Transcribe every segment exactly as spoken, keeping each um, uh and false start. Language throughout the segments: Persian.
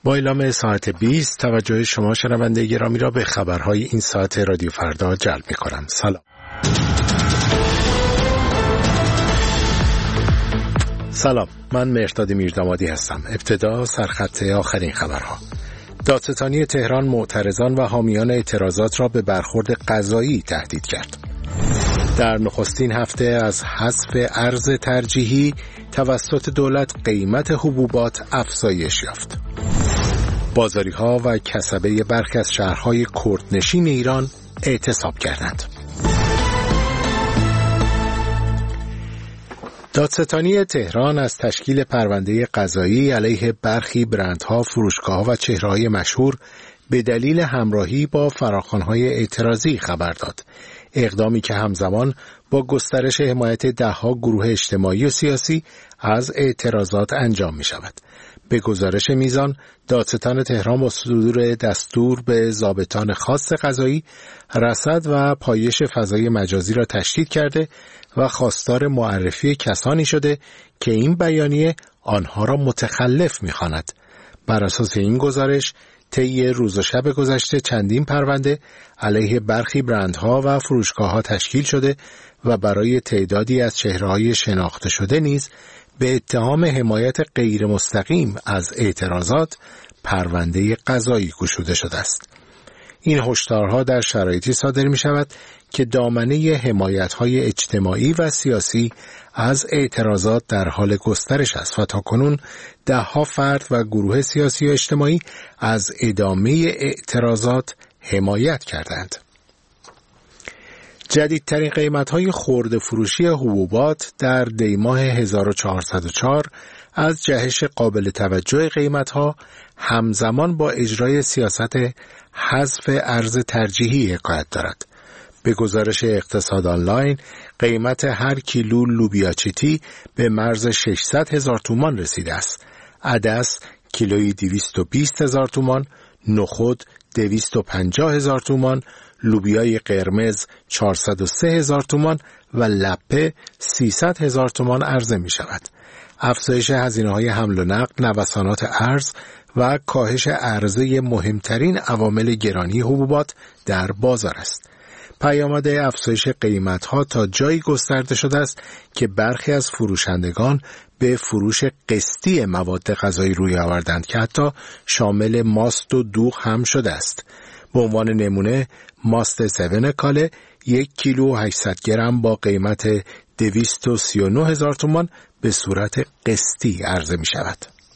با اعلام ساعت بیست توجه شما شنونده گرامی را به خبرهای این ساعت رادیو فردا جلب می‌کنم. سلام. سلام، من مهرداد میردامادی هستم. ابتدا سرخط آخرین خبرها. دادستانی تهران معترضان و حامیان اعتراضات را به برخورد قضایی تهدید کرد. در نخستین هفته از حذف ارز ترجیحی توسط دولت قیمت حبوبات افزایش یافت. بازاری‌ها و کسبه برخی از شهرهای کردنشین ایران اعتصاب کردند. دادستانی تهران از تشکیل پرونده قضایی علیه برخی برندها، فروشگاه‌ها و چهره‌های مشهور به دلیل همراهی با فراخوان‌های اعتراضی خبر داد. اقدامی که همزمان با گسترش حمایت ده‌ها گروه اجتماعی و سیاسی از اعتراضات انجام می‌شود. به گزارش میزان، دادستان تهران با صدور دستور به ضابطان خاص قضایی رصد و پایش فضای مجازی را تشدید کرده و خواستار معرفی کسانی شده که این بیانیه آنها را متخلف می‌خواند. بر اساس این گزارش، طی روز و شب گذشته چندین پرونده علیه برخی برندها و فروشگاه‌ها تشکیل شده و برای تعدادی از چهره‌های شناخته شده نیز به اتهام حمایت غیر مستقیم از اعتراضات پرونده قضایی گشوده شده است. این هشدارها در شرایطی صادر می شود که دامنه حمایت‌های اجتماعی و سیاسی از اعتراضات در حال گسترش است و تاکنون ده‌ها فرد و گروه سیاسی و اجتماعی از ادامه اعتراضات حمایت کردند. جدیدترین قیمت‌های خرده فروشی حبوبات در دیماه هزار و چهارصد و چهار از جهش قابل توجه قیمت‌ها همزمان با اجرای سیاست حذف ارز ترجیحی حکایت دارد. به گزارش اقتصاد آنلاین، قیمت هر کیلو لوبیا چیتی به مرز ششصد هزار تومان رسیده است. عدس کیلویی دویست و بیست هزار تومان، نخود دویست و پنجاه هزار تومان، لوبیای قرمز چهارصد و سه هزار تومان و لپه سیصد هزار تومان عرضه می شود. افزایش هزینه‌های حمل و نقل، نوسانات ارز و کاهش عرضه مهمترین عوامل گرانی حبوبات در بازار است. پیامد افزایش قیمت‌ها تا جایی گسترده شده است که برخی از فروشندگان به فروش قسطی مواد غذایی روی آوردند که حتی شامل ماست و دوغ هم شده است. به عنوان نمونه، ماست سون کاله یک کیلو هشتصد گرم با قیمت دویست و سی و نه هزار تومان به صورت قسطی عرضه می شود.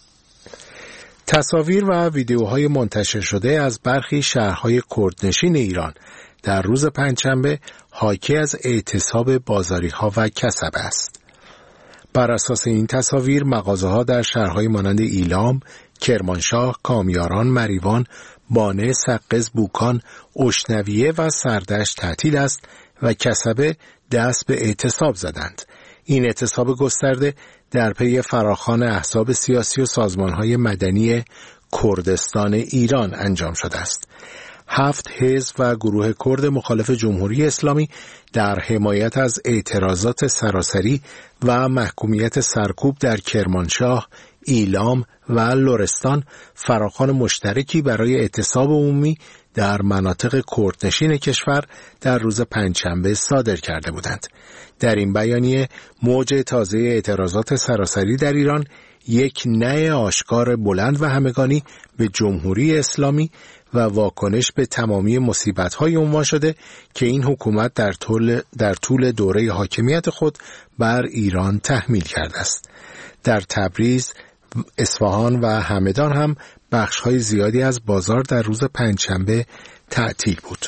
تصاویر و ویدیوهای منتشر شده از برخی شهرهای کردنشین ایران در روز پنجشنبه حاکی از اعتصاب بازاری‌ها و کسبه است. بر اساس این تصاویر، مغازه‌ها در شهرهای مانند ایلام، کرمانشاه، کامیاران، مریوان، بانه، سقز، بوکان، اشنویه و سردشت تعطیل است و کسبه دست به اعتصاب زدند. این اعتصاب گسترده در پی فراخوان احزاب سیاسی و سازمان‌های مدنی کردستان ایران انجام شده است. هفت حزب و گروه کرد مخالف جمهوری اسلامی در حمایت از اعتراضات سراسری و محکومیت سرکوب در کرمانشاه، ایلام و لرستان فراخوان مشترکی برای اعتصاب عمومی در مناطق کردنشین کشور در روز پنجشنبه صادر کرده بودند. در این بیانیه، موج تازه اعتراضات سراسری در ایران یک نه آشکار بلند و همگانی به جمهوری اسلامی و واکنش به تمامی مصیبت‌های عنوان شده که این حکومت در طول در طول دوره حاکمیت خود بر ایران تحمیل کرده است. در تبریز، اصفهان و همدان هم بخش‌های زیادی از بازار در روز پنجشنبه تعطیل بود.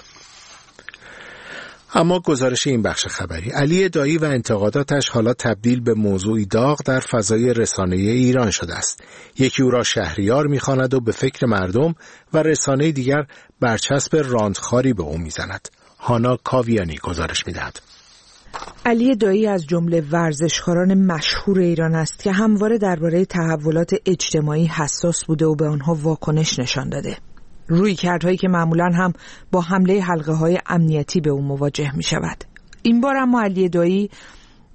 اما گزارش این بخش خبری: علی دایی و انتقاداتش حالا تبدیل به موضوعی داغ در فضای رسانه‌ای ایران شده است. یکی او را شهریار می‌خواند و به فکر مردم و رسانه دیگر برچسب راندخاری به او می‌زند. هانا کاویانی گزارش می‌دهد. علی دایی از جمله ورزشکاران مشهور ایران است که همواره درباره تحولات اجتماعی حساس بوده و به آنها واکنش نشان داده. رویکردهایی که معمولاً هم با حمله حلقه‌های امنیتی به او مواجه می شود. این بار اما علی دایی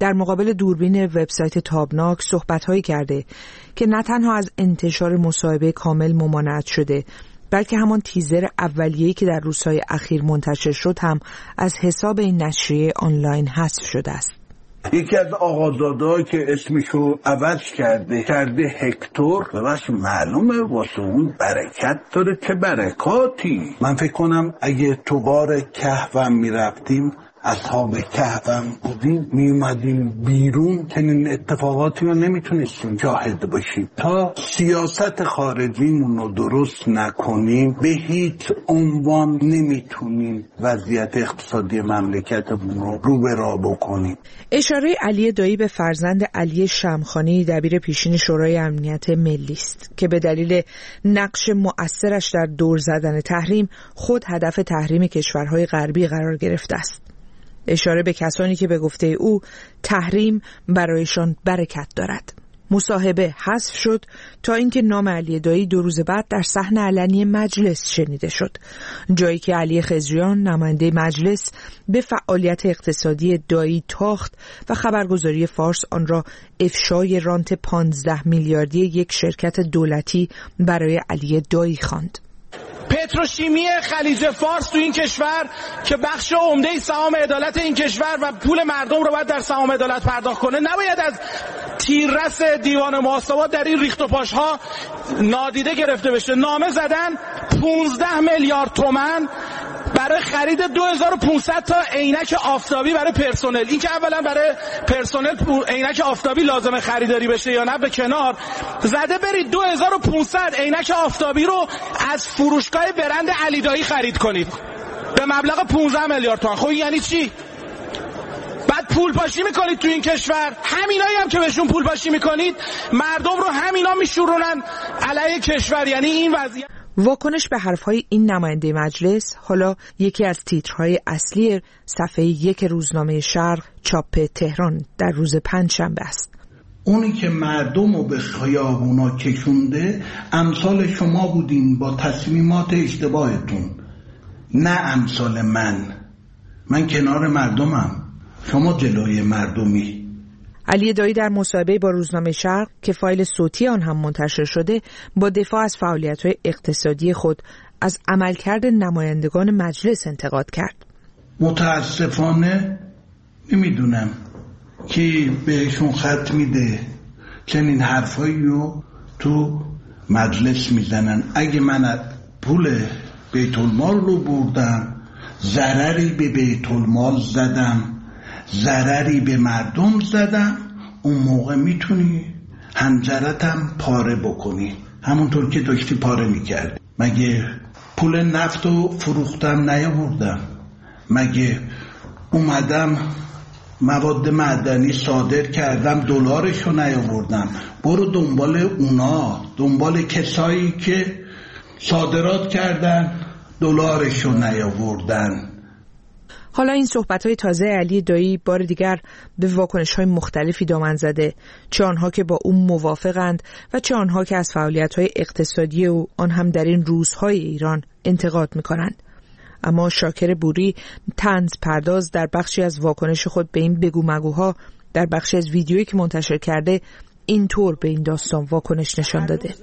در مقابل دوربین وبسایت تابناک صحبت‌هایی کرده که نه تنها از انتشار مصاحبه کامل ممانعت شده، بلکه همان تیزر اولیه‌ای که در روزهای اخیر منتشر شد هم از حساب این نشریه آنلاین حذف شده است. یکی از آقازاده‌ها که اسمشو عوض کرده کرده هکتور، بس معلومه واسه اون برکت داره. چه برکاتی. من فکر کنم اگه تو غار کهف میرفتیم، اصحاب کهف بودیم، میومدیم بیرون، چنین اتفاقاتی رو نمیتونستیم شاهد باشیم. تا سیاست خارجیمون رو درست نکنیم به هیچ عنوان نمیتونیم وضعیت اقتصادی مملکتمون رو رو به راه بکنیم. اشاره علی دایی به فرزند علی شمخانی دبیر پیشین شورای امنیت ملی است که به دلیل نقش مؤثرش در دور زدن تحریم خود هدف تحریم کشورهای غربی قرار گرفته است. اشاره به کسانی که به گفته او تحریم برایشان برکت دارد. مصاحبه حذف شد تا اینکه نام علی دایی دو روز بعد در صحن علنی مجلس شنیده شد، جایی که علی خضریان نماینده مجلس به فعالیت اقتصادی دایی تاخت و خبرگزاری فارس آن را افشای رانت پانزده میلیاردی یک شرکت دولتی برای علی دایی خواند. پتروشیمی خلیج فارس تو این کشور که بخش عمده سهام عدالت این کشور و پول مردم رو باید در سهام عدالت پرداخت کنه، نباید از تیررس دیوان محاسبات در این ریخت و پاش ها نادیده گرفته بشه. نامه زدن پانزده میلیارد تومان برای خرید دو هزار و پانصد تا عینک آفتابی برای پرسنل. این که اولا برای پرسنل عینک آفتابی لازمه خریداری بشه یا نه به کنار، زده برید دو هزار و پانصد عینک آفتابی رو از فروشگاه برند علی دایی خرید کنید به مبلغ پانزده میلیارد تومان. خب یعنی چی؟ بعد پول پاشی میکنید تو این کشور، همینایی هم که بهشون پول پاشی میکنید مردم رو همینا میشورونن علیه کشور. یعنی این وضعیت. واکنش به حرفهای این نماینده مجلس حالا یکی از تیترهای اصلی صفحه یک روزنامه شرق چاپ تهران در روز پنجشنبه است. اونی که مردم رو به خیابونا کشونده امثال شما بودین با تصمیمات اشتباهتون، نه امثال من. من کنار مردمم، شما جلوی مردمی. علی دایی در مصاحبه با روزنامه شرق که فایل صوتی آن هم منتشر شده با دفاع از فعالیت‌های اقتصادی خود از عملکرد نمایندگان مجلس انتقاد کرد. متاسفانه نمیدونم کی بهشون خط میده چنین حرفایی رو تو مجلس میزنن. اگه من پول بیت المال رو بردم، ضرری به بیت المال زدم، ضرری به مردم زدم، اون موقع میتونی حنجرتم پاره بکنی، همونطور که داشتی پاره میکردی. مگه پول نفت رو فروختم نیاوردم؟ مگه اومدم مواد معدنی صادر کردم دلارش رو نیاوردم؟ برو دنبال اونا، دنبال کسایی که صادرات کردن دلارش رو نیاوردن. حالا این صحبت‌های تازه علی دایی بار دیگر به واکنش‌های مختلفی دامن زده، چه آنها که با او موافقند و چه آنها که از فعالیت‌های اقتصادی او آن هم در این روزهای ایران انتقاد می‌کنند. اما شاکر بوری طنز پرداز در بخشی از واکنش خود به این بگو مگوها در بخشی از ویدیویی که منتشر کرده اینطور به این داستان واکنش نشان داده.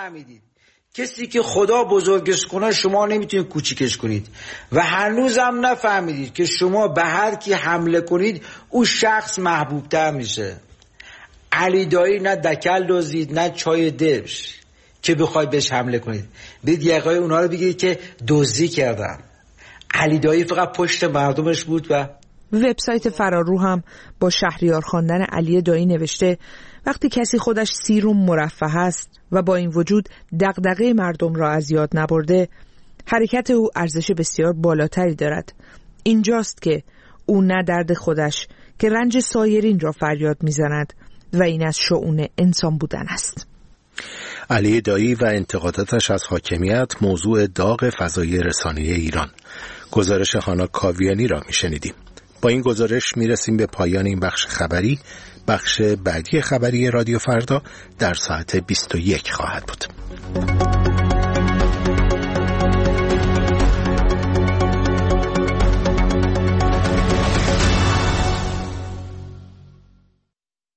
کسی که خدا بزرگش کنه شما نمیتونید کوچیکش کنید و هنوز هم نفهمیدید که شما به هر کی حمله کنید اون شخص محبوب تر میشه. علی دایی نه دکل دزدید نه چای دبش که بخواید بهش حمله کنید. برید یقای اونا رو بگیرید که دزدی کردن. علی دایی فقط پشت مردمش بود. و وبسایت فرارو هم با شهریار خواندن علی دایی نوشته وقتی کسی خودش سیروم مرفه است و با این وجود دغدغه مردم را از یاد نبرده، حرکت او ارزش بسیار بالاتری دارد. اینجاست که او نه درد خودش که رنج سایرین را فریاد می‌زند و این از شؤون انسان بودن است. علی دایی و انتقاداتش از حاکمیت موضوع داغ فضای رسانه‌ای ایران. گزارش هانا کاویانی را می‌شنیدیم. با این گزارش میرسیم به پایان این بخش خبری. بخش بعدی خبری رادیو فردا در ساعت بیست و یک خواهد بود.